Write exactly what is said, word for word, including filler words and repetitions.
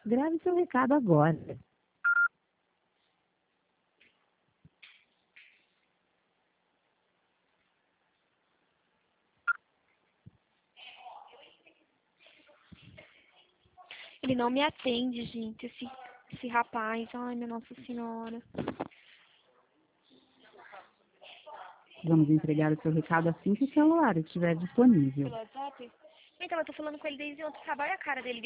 Grave seu recado agora. Ele não me atende, gente, esse, esse rapaz. Ai, minha Nossa Senhora. Vamos entregar o seu recado assim que o celular estiver disponível. Pelo WhatsApp? Então, eu tô falando com ele desde ontem, sabe? Olha a cara dele.